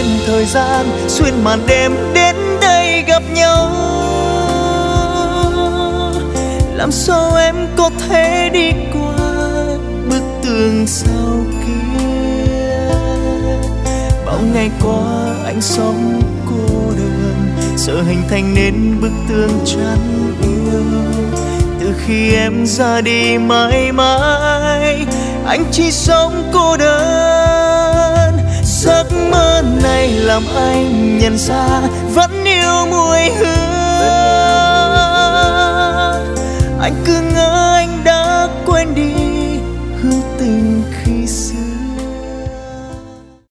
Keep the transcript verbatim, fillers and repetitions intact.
thời gian, xuyên màn đêm đến đây gặp nhau. Làm sao em có thể đi qua bức tường sau kia? Bao ngày qua anh sống cô đơn, sợ hình thành nên bức tường chắn yêu. Từ khi em ra đi mãi mãi, anh chỉ sống cô đơn. Giấc mơ này làm anh nhận ra vẫn yêu mùi hương. Anh cứ ngỡ anh đã quên đi hương tình